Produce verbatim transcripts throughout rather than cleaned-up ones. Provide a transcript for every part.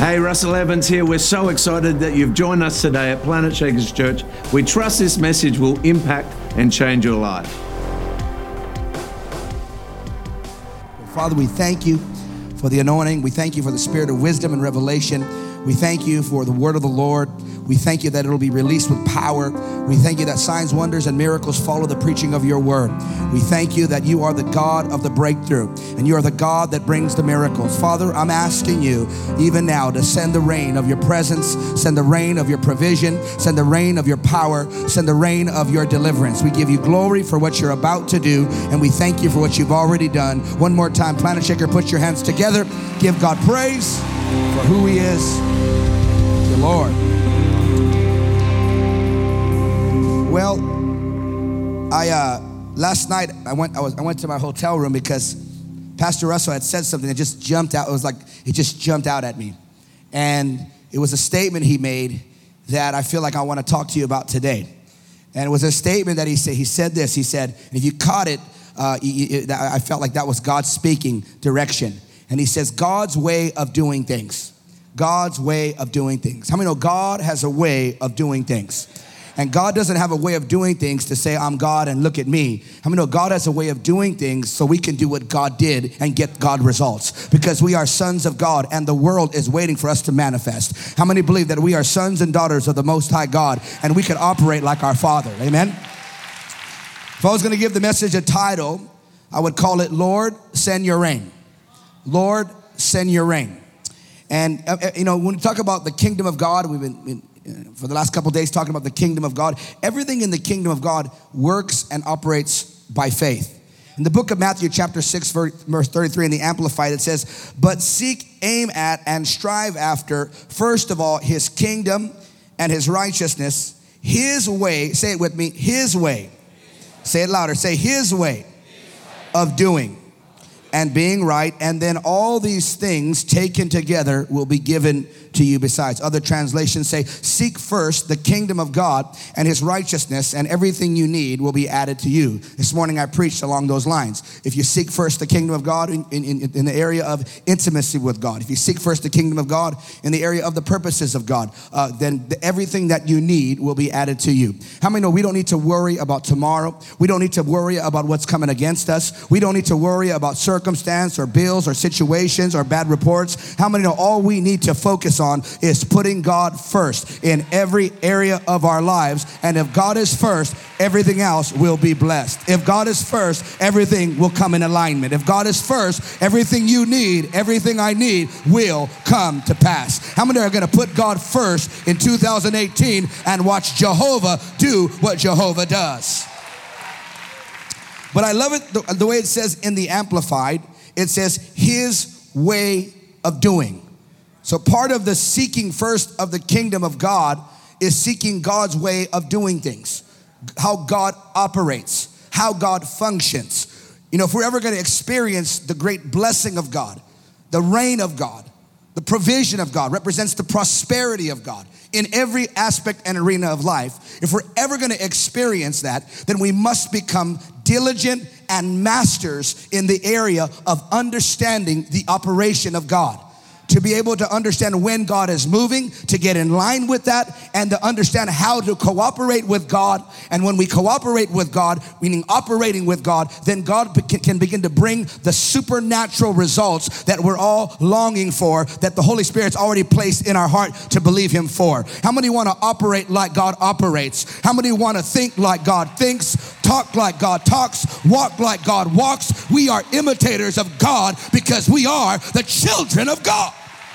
Hey, Russell Evans here. We're so excited that you've joined us today at Planet Shakers Church. We trust this message will impact and change your life. Father, we thank you for the anointing. We thank you for the spirit of wisdom and revelation. We thank you for the word of the Lord. We thank you that it'll be released with power. We thank you that signs, wonders, and miracles follow the preaching of your word. We thank you that you are the God of the breakthrough, and you are the God that brings the miracles. Father, I'm asking you even now to send the rain of your presence, send the rain of your provision, send the rain of your power, send the rain of your deliverance. We give you glory for what you're about to do, and we thank you for what you've already done. One more time, Planet Shaker, put your hands together. Give God praise for who he is, the Lord. Well, I uh, last night I went I was I went to my hotel room because Pastor Russell had said something that just jumped out. It was like it just jumped out at me, and it was a statement he made that I feel like I want to talk to you about today. And it was a statement that he said. He said this. He said, and if you caught it, uh, it, I felt like that was God speaking direction. And he says, God's way of doing things. God's way of doing things. How many know God has a way of doing things? And God doesn't have a way of doing things to say, I'm God and look at me. How many know God has a way of doing things so we can do what God did and get God results? Because we are sons of God and the world is waiting for us to manifest. How many believe that we are sons and daughters of the Most High God and we can operate like our Father? Amen? If I was going to give the message a title, I would call it, Lord, Send Your Rain. Lord, Send Your Rain. And, uh, you know, when we talk about the kingdom of God, we've been for the last couple of days talking about the kingdom of God. Everything in the kingdom of God works and operates by faith. In the book of Matthew chapter six verse thirty-three in the Amplified, it says, but seek, aim at, and strive after, first of all, his kingdom and his righteousness, his way, say it with me, his way. Say it louder, say his way of doing and being right, and then all these things taken together will be given to you besides. Other translations say, seek first the kingdom of God and his righteousness, and everything you need will be added to you. This morning I preached along those lines. If you seek first the kingdom of God in, in, in the area of intimacy with God, if you seek first the kingdom of God in the area of the purposes of God, uh, then the, everything that you need will be added to you. How many know we don't need to worry about tomorrow? We don't need to worry about what's coming against us. We don't need to worry about circumstances circumstance or bills or situations or bad reports. How many know all we need to focus on is putting God first in every area of our lives? And if God is first, everything else will be blessed. If God is first, everything will come in alignment. If God is first, everything you need, everything I need will come to pass. How many are going to put God first in two thousand eighteen and watch Jehovah do what Jehovah does? But I love it the, the way it says in the Amplified. It says his way of doing. So part of the seeking first of the kingdom of God is seeking God's way of doing things. How God operates, how God functions. You know, if we're ever going to experience the great blessing of God, the reign of God, the provision of God represents the prosperity of God in every aspect and arena of life. If we're ever going to experience that, then we must become diligent and masters in the area of understanding the operation of God. To be able to understand when God is moving, to get in line with that, and to understand how to cooperate with God. And when we cooperate with God, meaning operating with God, then God can begin to bring the supernatural results that we're all longing for, that the Holy Spirit's already placed in our heart to believe him for. How many want to operate like God operates? How many want to think like God thinks, talk like God talks, walk like God walks? We are imitators of God because we are the children of God.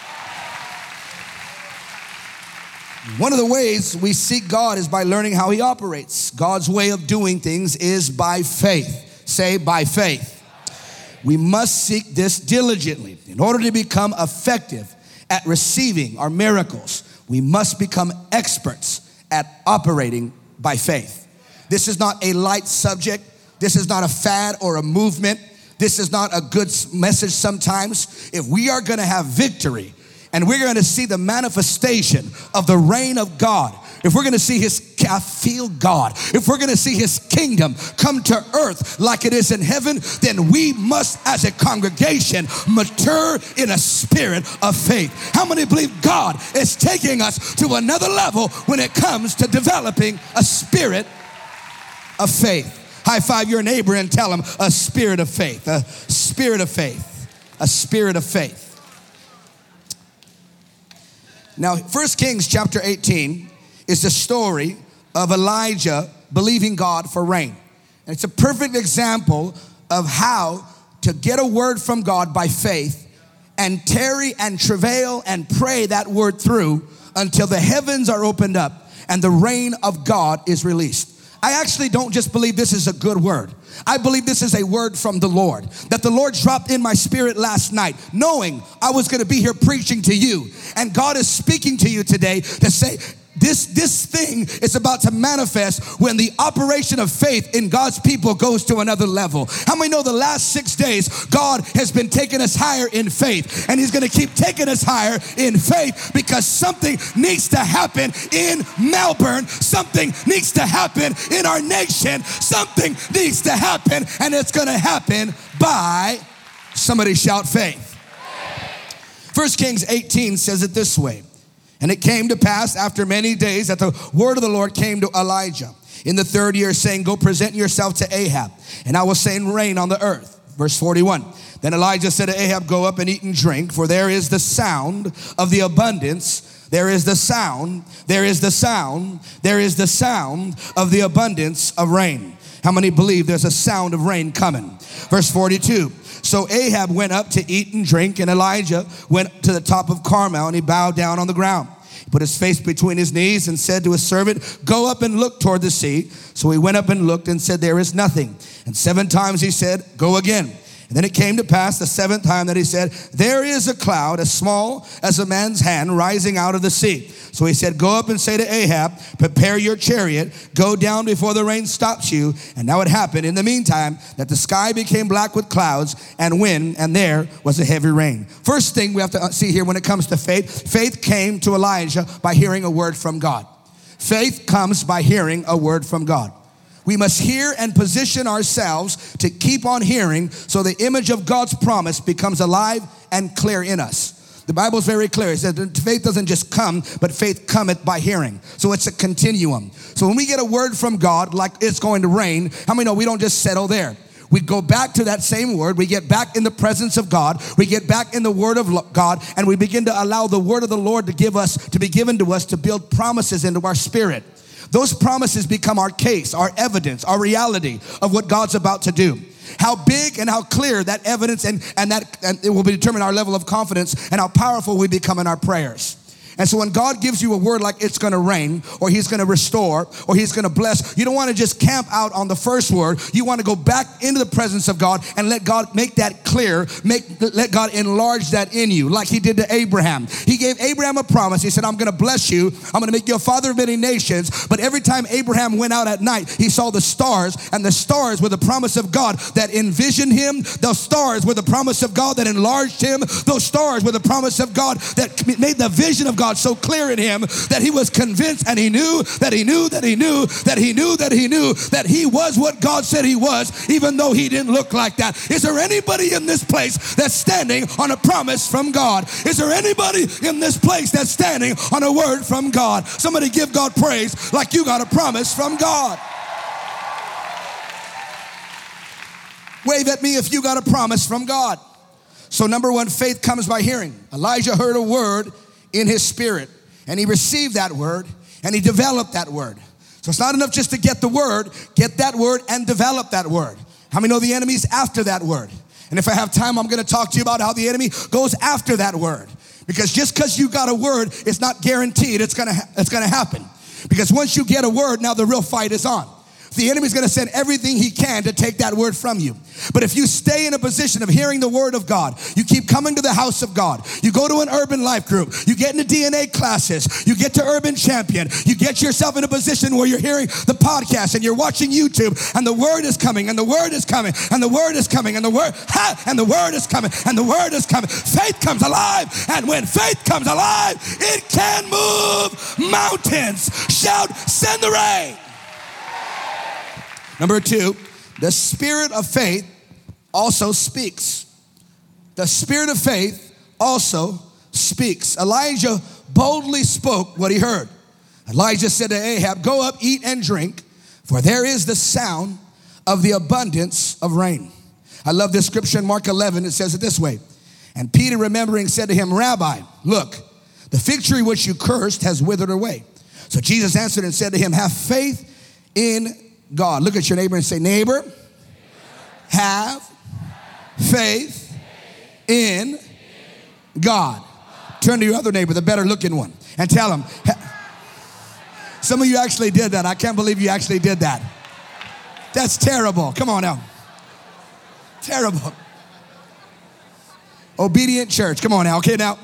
One of the ways we seek God is by learning how he operates. God's way of doing things is by faith. Say, by faith. We must seek this diligently. In order to become effective at receiving our miracles, we must become experts at operating by faith. This is not a light subject. This is not a fad or a movement. This is not a good message sometimes. If we are going to have victory, and we're going to see the manifestation of the reign of God, if we're gonna see his, I feel God, if we're gonna see his kingdom come to earth like it is in heaven, then we must as a congregation mature in a spirit of faith. How many believe God is taking us to another level when it comes to developing a spirit of faith? High five your neighbor and tell him, a spirit of faith, a spirit of faith, a spirit of faith. Now, First Kings chapter eighteen is the story of Elijah believing God for rain. And it's a perfect example of how to get a word from God by faith and tarry and travail and pray that word through until the heavens are opened up and the rain of God is released. I actually don't just believe this is a good word. I believe this is a word from the Lord that the Lord dropped in my spirit last night, knowing I was going to be here preaching to you. And God is speaking to you today to say, This, this thing is about to manifest when the operation of faith in God's people goes to another level. How many know the last six days, God has been taking us higher in faith, and he's going to keep taking us higher in faith because something needs to happen in Melbourne. Something needs to happen in our nation. Something needs to happen, and it's going to happen by, somebody shout faith. First Kings eighteen says it this way. And it came to pass after many days that the word of the Lord came to Elijah in the third year, saying, go present yourself to Ahab, and I will send rain on the earth. Verse forty-one. Then Elijah said to Ahab, go up and eat and drink, for there is the sound of the abundance. There is the sound, there is the sound, there is the sound of the abundance of rain. How many believe there's a sound of rain coming? Verse forty-two. So Ahab went up to eat and drink, and Elijah went to the top of Carmel, and he bowed down on the ground. He put his face between his knees and said to his servant, go up and look toward the sea. So he went up and looked and said, there is nothing. And seven times he said, go again. And then it came to pass the seventh time that he said, there is a cloud as small as a man's hand rising out of the sea. So he said, go up and say to Ahab, prepare your chariot, go down before the rain stops you. And now it happened in the meantime that the sky became black with clouds and wind, and there was a heavy rain. First thing we have to see here when it comes to faith, faith came to Elijah by hearing a word from God. Faith comes by hearing a word from God. We must hear and position ourselves to keep on hearing so the image of God's promise becomes alive and clear in us. The Bible is very clear. It says that faith doesn't just come, but faith cometh by hearing. So it's a continuum. So when we get a word from God, like it's going to rain, how many know we don't just settle there? We go back to that same word. We get back in the presence of God. We get back in the word of God, and we begin to allow the word of the Lord to give us, to be given to us, to build promises into our spirit. Those promises become our case, our evidence, our reality of what God's about to do. How big and how clear that evidence and, and that and it will determine our level of confidence and how powerful we become in our prayers. And so when God gives you a word like it's going to rain, or he's going to restore, or he's going to bless, you don't want to just camp out on the first word. You want to go back into the presence of God and let God make that clear, make let God enlarge that in you, like he did to Abraham. He gave Abraham a promise. He said, I'm going to bless you. I'm going to make you a father of many nations. But every time Abraham went out at night, he saw the stars, and the stars were the promise of God that envisioned him. Those stars were the promise of God that enlarged him. Those stars were the promise of God that made the vision of God so clear in him that he was convinced, and he knew that he knew that he knew that he knew that he knew that he was what God said he was, even though he didn't look like that. Is there anybody in this place that's standing on a promise from God? Is there anybody in this place that's standing on a word from God? Somebody give God praise like you got a promise from God. Wave at me if you got a promise from God. So number one, faith comes by hearing. Elijah heard a word in his spirit, and he received that word, and he developed that word. So it's not enough just to get the word, get that word and develop that word. How many know the enemy's after that word? And if I have time, I'm going to talk to you about how the enemy goes after that word. Because just because you got a word, it's not guaranteed it's going to ha- it's going to happen. Because once you get a word, now the real fight is on. The enemy's going to send everything he can to take that word from you. But if you stay in a position of hearing the word of God, you keep coming to the house of God, you go to an urban life group, you get into D N A classes, you get to Urban Champion, you get yourself in a position where you're hearing the podcast and you're watching YouTube, and the word is coming, and the word is coming, and the word is coming, and the word, ha, and the word is coming, and the word is coming. Faith comes alive, and when faith comes alive, it can move mountains. Shout, send the rain. Number two, the spirit of faith also speaks. The spirit of faith also speaks. Elijah boldly spoke what he heard. Elijah said to Ahab, go up, eat and drink, for there is the sound of the abundance of rain. I love this scripture in Mark eleven. It says it this way. And Peter, remembering, said to him, Rabbi, look, the fig tree which you cursed has withered away. So Jesus answered and said to him, have faith in God. Look at your neighbor and say, neighbor, have faith in God. Turn to your other neighbor, the better looking one, and tell him. Some of you actually did that. I can't believe you actually did that. That's terrible. Come on now. Terrible. Obedient church. Come on now. Okay, now.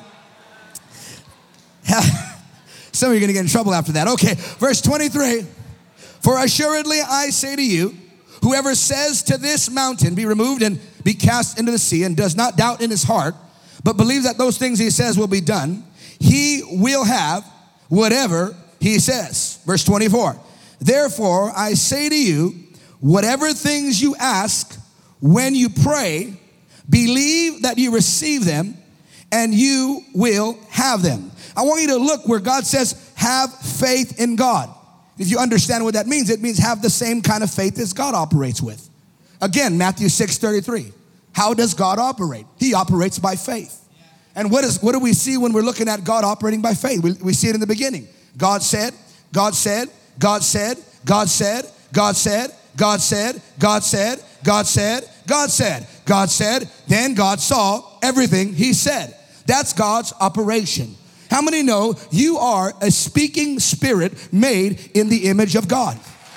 Some of you are going to get in trouble after that. Okay, verse twenty-three. For assuredly I say to you, whoever says to this mountain, be removed and be cast into the sea, and does not doubt in his heart, but believes that those things he says will be done, he will have whatever he says. Verse twenty-four. Therefore I say to you, whatever things you ask when you pray, believe that you receive them, and you will have them. I want you to look where God says, have faith in God. If you understand what that means, it means have the same kind of faith as God operates with. Again, Matthew six thirty-three. How does God operate? He operates by faith. And what is what do we see when we're looking at God operating by faith? We, we see it in the beginning. God said, God said, God said, God said, God said, God said, God said, God said, God said, God said, then God saw everything he said. That's God's operation. How many know you are a speaking spirit made in the image of God?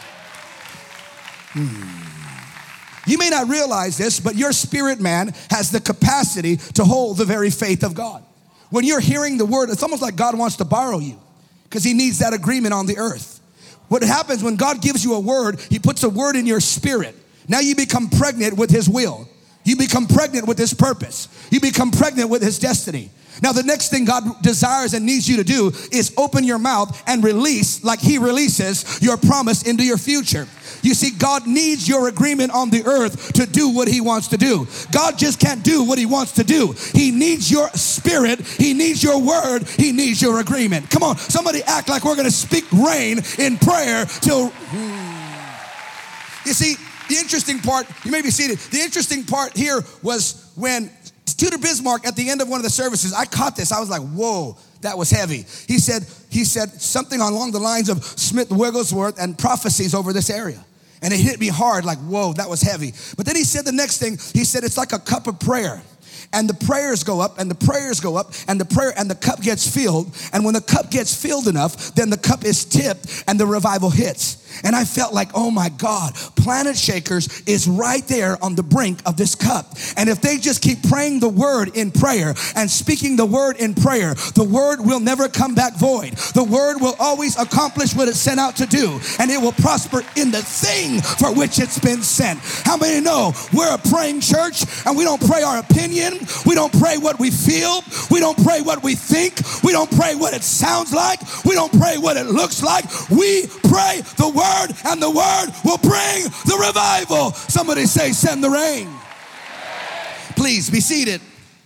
Hmm. You may not realize this, but your spirit man has the capacity to hold the very faith of God. When you're hearing the word, it's almost like God wants to borrow you because he needs that agreement on the earth. What happens when God gives you a word, he puts a word in your spirit. Now you become pregnant with his will. You become pregnant with his purpose. You become pregnant with his destiny. Now the next thing God desires and needs you to do is open your mouth and release, like he releases, your promise into your future. You see, God needs your agreement on the earth to do what he wants to do. God just can't do what he wants to do. He needs your spirit. He needs your word. He needs your agreement. Come on, somebody act like we're going to speak rain in prayer till... You see, the interesting part, you may be seated. The interesting part here was when Tudor Bismarck, at the end of one of the services, I caught this. I was like, whoa, that was heavy. He said, he said something along the lines of Smith Wigglesworth and prophecies over this area. And it hit me hard, like, whoa, that was heavy. But then he said the next thing, he said, it's like a cup of prayer. And the prayers go up, and the prayers go up, and the prayer, and the cup gets filled. And when the cup gets filled enough, then the cup is tipped, and the revival hits. And I felt like, oh my God, Planet Shakers is right there on the brink of this cup. And if they just keep praying the word in prayer and speaking the word in prayer, the word will never come back void. The word will always accomplish what it's sent out to do, and it will prosper in the thing for which it's been sent. How many know we're a praying church, and we don't pray our opinion? We don't pray what we feel. We don't pray what we think. We don't pray what it sounds like. We don't pray what it looks like. We pray the word. And the word will bring the revival. Somebody say, send the rain. Please be seated.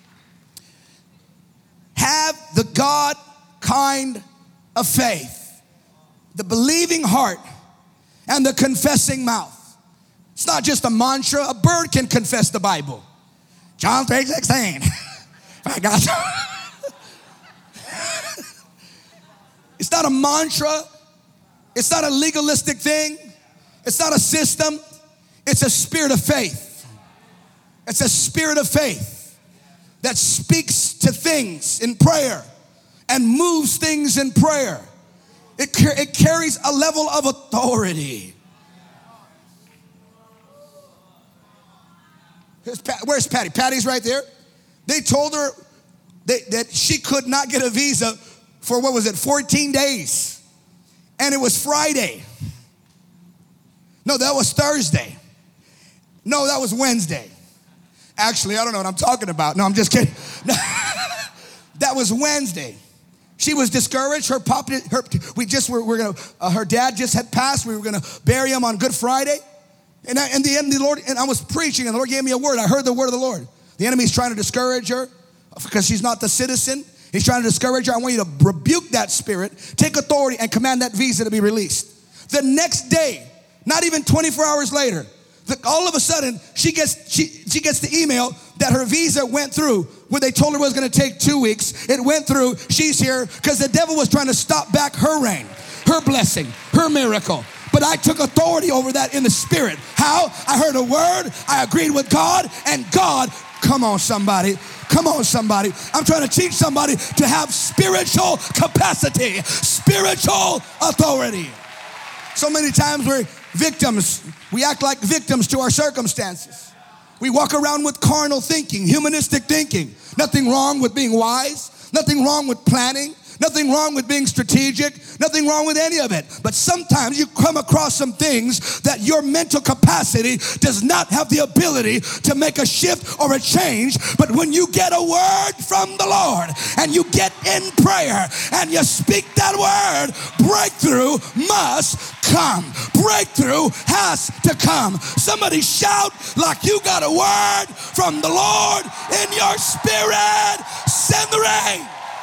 Have the God kind of faith, the believing heart, and the confessing mouth. It's not just a mantra. A bird can confess the Bible. John three sixteen. I got It's not a mantra. It's not a legalistic thing. It's not a system. It's a spirit of faith. It's a spirit of faith that speaks to things in prayer and moves things in prayer. It, it carries a level of authority. Pat, where's Patty? Patty's right there. They told her they, that she could not get a visa for, what was it, fourteen days. And it was Friday. No, that was Thursday. No, that was Wednesday. Actually, I don't know what I'm talking about. No, I'm just kidding. That was Wednesday. She was discouraged. Her pop, her, we just were, we're gonna, uh, her dad just had passed. We were gonna bury him on Good Friday. And I, in the end, the Lord, and I was preaching, and the Lord gave me a word. I heard the word of the Lord. The enemy's trying to discourage her because she's not the citizen. He's trying to discourage her. I want you to rebuke that spirit, take authority, and command that visa to be released. The next day, not even twenty-four hours later, the, all of a sudden, she gets she she gets the email that her visa went through, where they told her it was going to take two weeks. It went through. She's here because the devil was trying to stop back her reign, her blessing, her miracle. But I took authority over that in the spirit. How? I heard a word, I agreed with God, and God, come on somebody, come on somebody. I'm trying to teach somebody to have spiritual capacity, spiritual authority. So many times we're victims. We act like victims to our circumstances. We walk around with carnal thinking, humanistic thinking. Nothing wrong with being wise, nothing wrong with planning, nothing wrong with being strategic, nothing wrong with any of it. But sometimes you come across some things that your mental capacity does not have the ability to make a shift or a change. But when you get a word from the Lord and you get in prayer and you speak that word, breakthrough must come. Breakthrough has to come. Somebody shout like you got a word from the Lord in your spirit. Send the rain.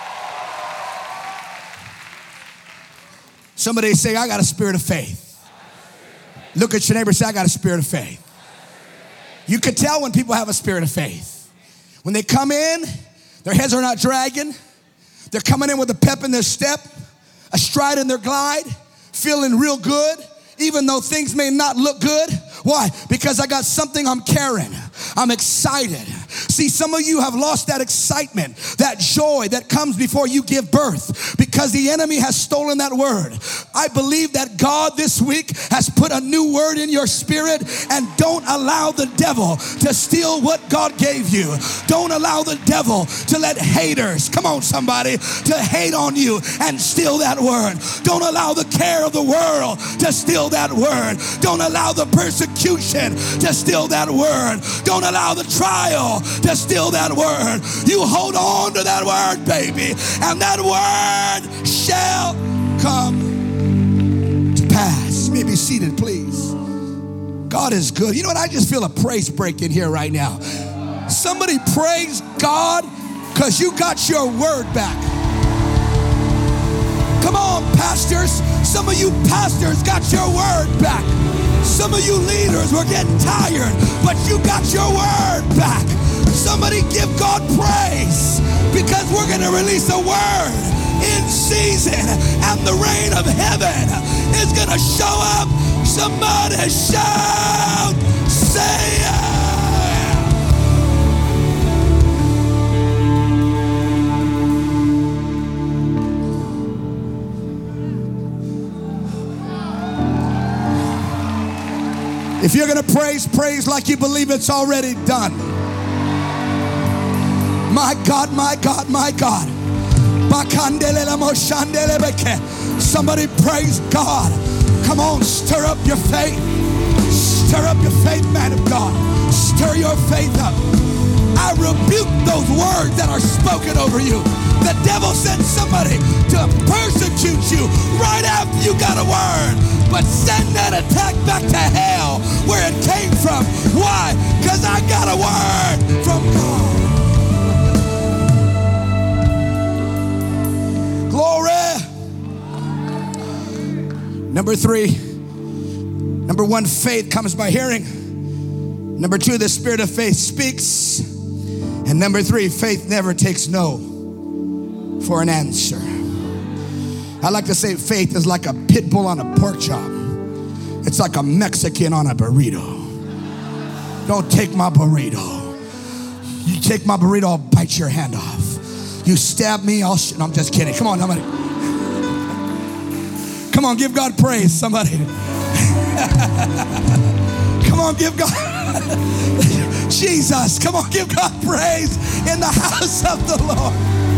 Somebody say, I got a spirit of faith. Look at your neighbor and say, I got a spirit of faith. You can tell when people have a spirit of faith. When they come in, their heads are not dragging. They're coming in with a pep in their step, a stride in their glide, feeling real good, even though things may not look good. Why? Because I got something I'm carrying. I'm excited. See, some of you have lost that excitement, that joy that comes before you give birth because the enemy has stolen that word. I believe that God this week has put a new word in your spirit, and don't allow the devil to steal what God gave you. Don't allow the devil to let haters, come on somebody, to hate on you and steal that word. Don't allow the care of the world to steal that word. Don't allow the persecution to steal that word. Don't allow the trial to steal that word. You hold on to that word, baby, and that word shall come to pass. You may be seated, please. God is good. You know what? I just feel a praise break in here right now. Somebody praise God because you got your word back. Come on, pastors. Some of you pastors got your word back. Some of you leaders were getting tired, but you got your word back. Somebody give God praise because we're going to release a word in season, and the rain of heaven is going to show up. Somebody shout, say yeah. If you're going to praise, praise like you believe it's already done. My God, my God, my God. Somebody praise God. Come on, stir up your faith. Stir up your faith, man of God. Stir your faith up. I rebuke those words that are spoken over you. The devil sent somebody to persecute you right after you got a word. But send that attack back to hell where it came from. Why? Because I got a word from God. Glory. Number three. Number one, faith comes by hearing. Number two, the spirit of faith speaks. And number three, faith never takes no for an answer. I like to say faith is like a pit bull on a pork chop. It's like a Mexican on a burrito. Don't take my burrito. You take my burrito, I'll bite your hand off. You stab me, I'll sh- no, I'm just kidding. Come on, somebody. Come on, give God praise, somebody. Come on, give God. Jesus. Come on, give God praise in the house of the Lord.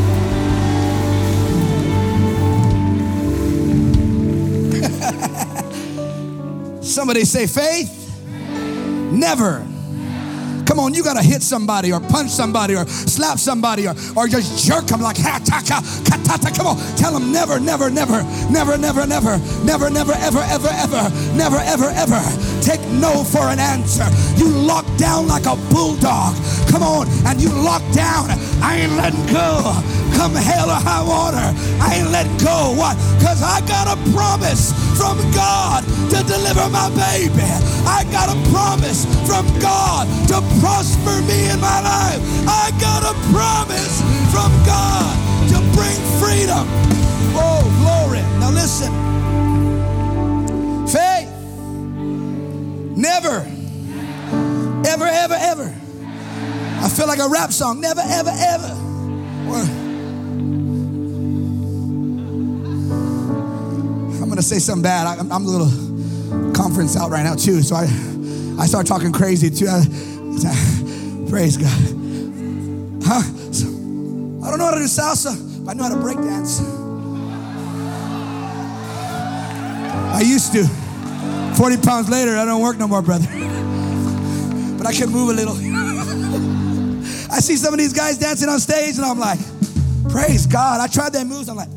Somebody say faith never. Come on, you gotta hit somebody or punch somebody or slap somebody or, or just jerk them like ha ta ka ka ta ta. Come on, tell them never, never, never, never, never, never, never, never, ever, ever, ever, never, ever, ever. Take no for an answer. You lock down like a bulldog. Come on, and you lock down. I ain't letting go. Come hell or high water, I ain't letting go. What? Because I got a promise from God to deliver my baby. I got a promise from God to prosper me in my life. I got a promise from God to bring freedom. Oh, glory. Now listen. Faith never, ever, ever, ever. I feel like a rap song. Never, ever, ever. Or, I'm gonna say something bad. I, I'm, I'm a little conference out right now too, so I, I start talking crazy too. I, I, praise God. Huh? So, I don't know how to do salsa, but I know how to break dance. I used to. forty pounds later, I don't work no more, brother. But I can move a little. I see some of these guys dancing on stage, and I'm like, praise God. I tried their moves. I'm like,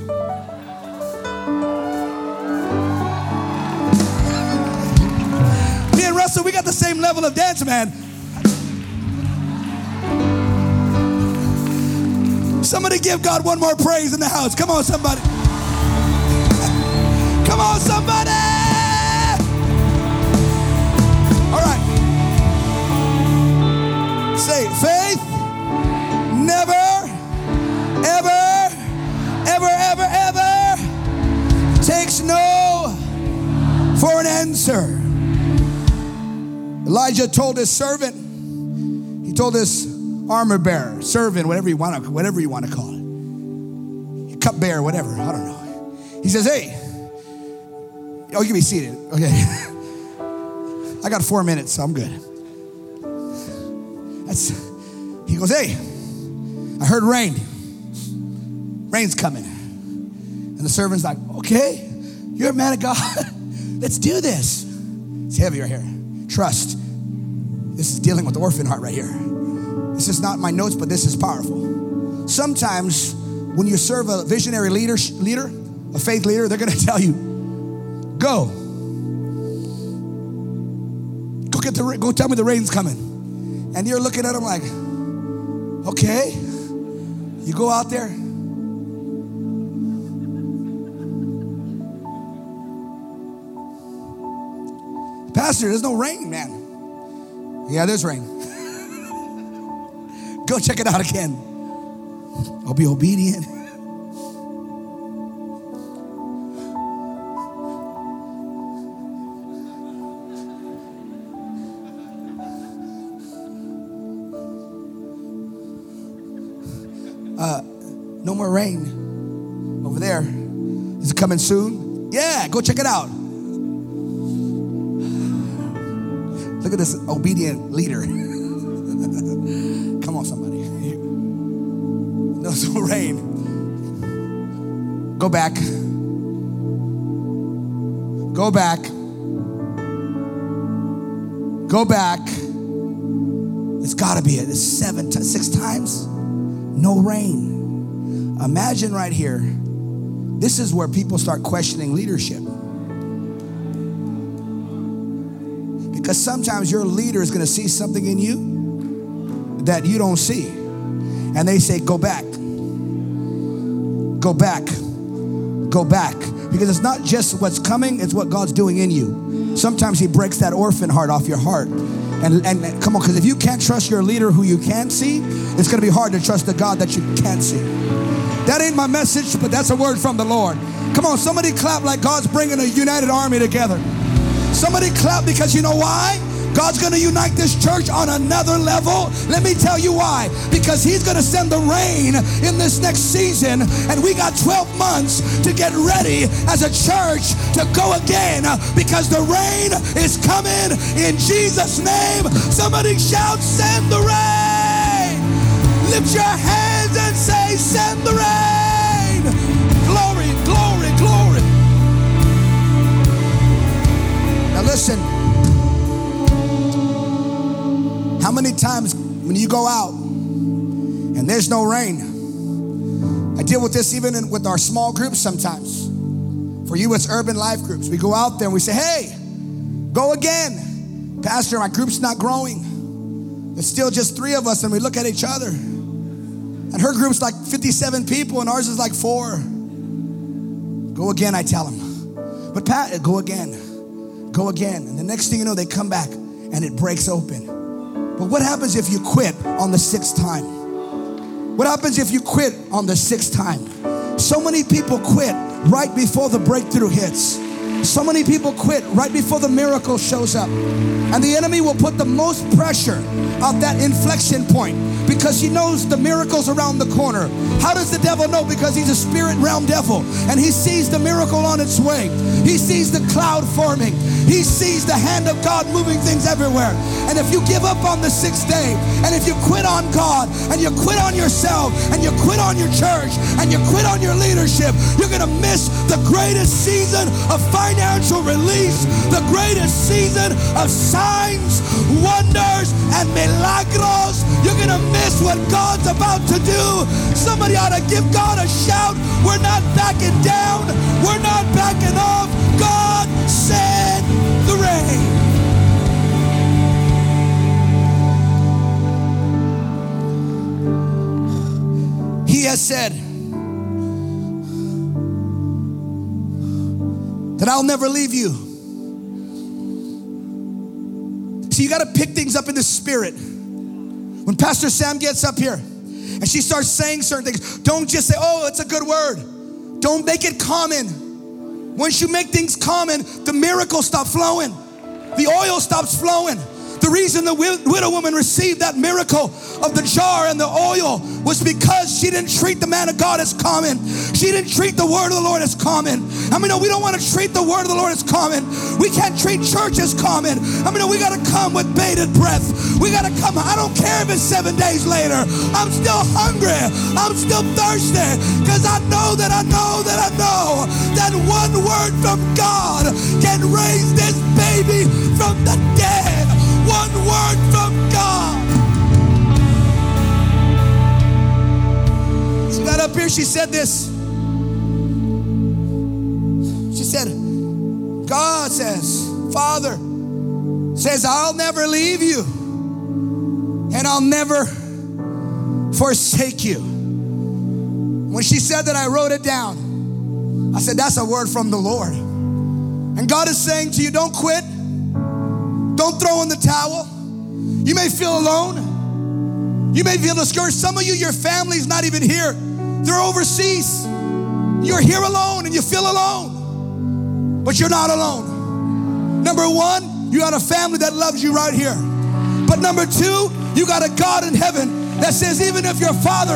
me and Russell, we got the same level of dance, man. Somebody give God one more praise in the house. Come on, somebody. Come on, somebody. All right. Say, faith never, ever, ever, ever, ever takes no for an answer. Elijah told his servant, he told his armor bearer, servant, whatever you want to, whatever you want to call it, cupbearer, whatever, I don't know. He says, hey, oh, you can be seated. Okay. I got four minutes, so I'm good. That's, he goes, hey, I heard rain. Rain's coming. And the servant's like, okay, you're a man of God. Let's do this. It's heavy right here. Trust. This is dealing with the orphan heart right here. This is not my notes, but this is powerful. Sometimes when you serve a visionary leader, leader, a faith leader, they're going to tell you, go. Go get the go tell me the rain's coming. And you're looking at them like, okay. You go out there. Pastor, there's no rain, man. Yeah, there's rain. Go check it out again. I'll be obedient. Uh, no more rain over there. Is it coming soon? Yeah, go check it out. Look at this obedient leader. Come on, somebody. No, no rain. Go back. Go back. Go back. It's got to be it. It's seven, t- six times. No rain. Imagine right here. This is where people start questioning leadership. Because sometimes your leader is going to see something in you that you don't see. And they say, go back. Go back. Go back. Because it's not just what's coming, it's what God's doing in you. Sometimes he breaks that orphan heart off your heart. And, and, and come on, because if you can't trust your leader who you can't see, it's going to be hard to trust the God that you can't see. That ain't my message, but that's a word from the Lord. Come on, somebody clap like God's bringing a united army together. Somebody clap because you know why? God's going to unite this church on another level. Let me tell you why. Because he's going to send the rain in this next season, and we got twelve months to get ready as a church to go again, because the rain is coming in Jesus' name. Somebody shout, send the rain. Lift your hands and say, send the rain. Glory, glory, glory. Now listen. How many times when you go out and there's no rain? I deal with this even in, with our small groups sometimes. For you, it's urban life groups. We go out there and we say, hey, go again. Pastor, my group's not growing. There's still just three of us, and we look at each other. And her group's like fifty-seven people and ours is like four. Go again, I tell them. But Pat, go again. Go again. And the next thing you know, they come back and it breaks open. But what happens if you quit on the sixth time? What happens if you quit on the sixth time? So many people quit right before the breakthrough hits. So many people quit right before the miracle shows up. And the enemy will put the most pressure on that inflection point because he knows the miracle's around the corner. How does the devil know? Because he's a spirit realm devil, and he sees the miracle on its way. He sees the cloud forming. He sees the hand of God moving things everywhere. And if you give up on the sixth day, and if you quit on God, and you quit on yourself, and you quit on your church, and you quit on your leadership, you're going to miss the greatest season of financial release, the greatest season of signs, wonders, and milagros. You're going to miss what God's about to do. Somebody ought to give God a shout. We're not backing down. We're not backing off. God send the rain. He has said that I'll never leave you. See, you got to pick things up in the spirit. When Pastor Sam gets up here and she starts saying certain things, don't just say, oh, it's a good word. Don't make it common. Once you make things common, the miracles stop flowing. The oil stops flowing. The reason the widow woman received that miracle of the jar and the oil was because she didn't treat the man of God as common. She didn't treat the word of the Lord as common. I mean, no, we don't want to treat the word of the Lord as common. We can't treat church as common. I mean, no, we got to come with bated breath. We got to come. I don't care if it's seven days later. I'm still hungry. I'm still thirsty, because I know that I know that I know that one word from God can raise this baby from the dead. One word from God. She got up here, she said this. She said, God says, Father says, I'll never leave you and I'll never forsake you. When she said that, I wrote it down. I said, that's a word from the Lord. And God is saying to you, don't quit. Don't throw in the towel. You may feel alone. You may feel discouraged. Some of you, your family's not even here. They're overseas. You're here alone and you feel alone. But you're not alone. Number one, you got a family that loves you right here. But number two, you got a God in heaven that says, even if your father,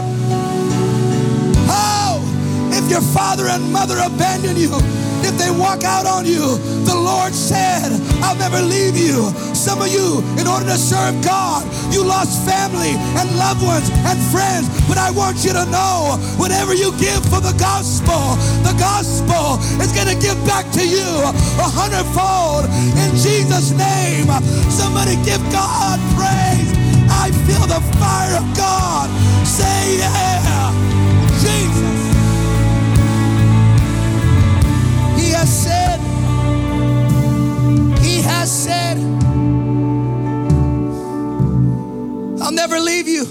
oh, if your father and mother abandon you, if they walk out on you, the Lord said, I'll never leave you. Some of you, in order to serve God, you lost family and loved ones and friends. But I want you to know, whatever you give for the gospel, the gospel is going to give back to you a hundredfold in Jesus' name. Somebody give God praise. I feel the fire of God. Say yeah. Jesus. He has said, He has said, I'll never leave you.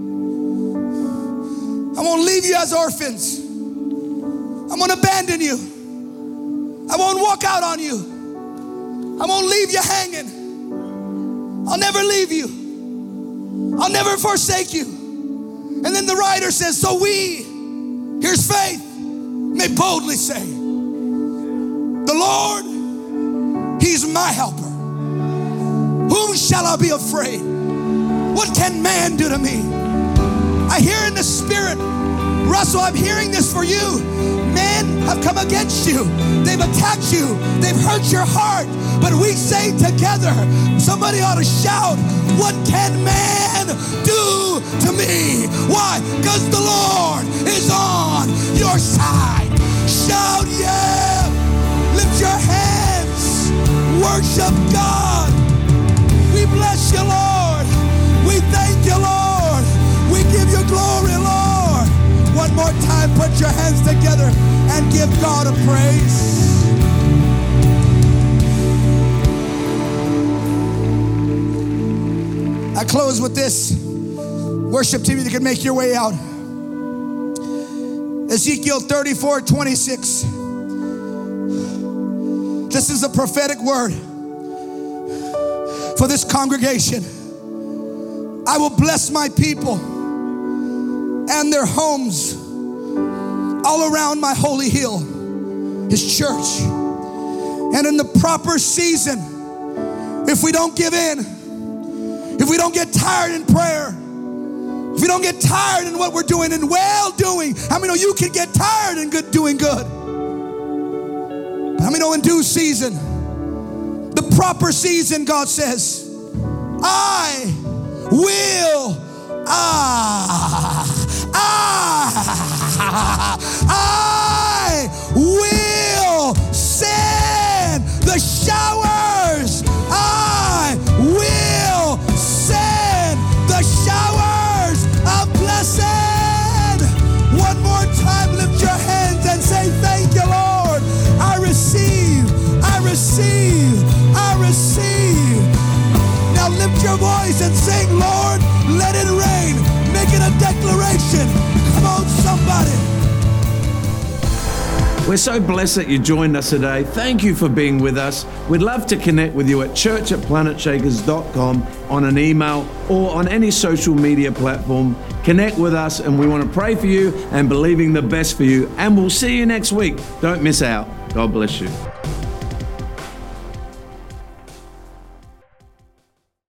I won't leave you as orphans. I won't abandon you. I won't walk out on you. I won't leave you hanging. I'll never leave you. I'll never forsake you. And then the writer says, so we, here's faith, may boldly say, the Lord, He's my helper. Who Whom shall I be afraid? What can man do to me? I hear in the spirit, Russell, I'm hearing this for you. Men have come against you. They've attacked you. They've hurt your heart. But we say together, somebody ought to shout, what can man do to me? Why? Because the Lord is on your side. Shout, yeah. Lift your hands. Worship God. We bless you, Lord. We thank you, Lord. We give you glory, Lord. One more time, put your hands together and give God a praise. I close with this. Worship team, you can make your way out. Ezekiel thirty-four twenty-six. This is a prophetic word for this congregation. I will bless my people and their homes all around my holy hill, his church. And in the proper season, if we don't give in, if we don't get tired in prayer, if we don't get tired in what we're doing and well doing, how many know you can get tired in good doing good? How many know in due season, the proper season, God says, I will, ah, ah, I will send the showers. I will send the showers of blessing. One more time, lift your hands and say, thank you, Lord. I receive, I receive, I receive. Now lift your voice and sing, Lord, let it rain. Make it a declaration. Come on, somebody. We're so blessed that you joined us today. Thank you for being with us. We'd love to connect with you at church at planet shakers dot com on an email or on any social media platform. Connect with us, and we want to pray for you and believing the best for you. And we'll see you next week. Don't miss out. God bless you.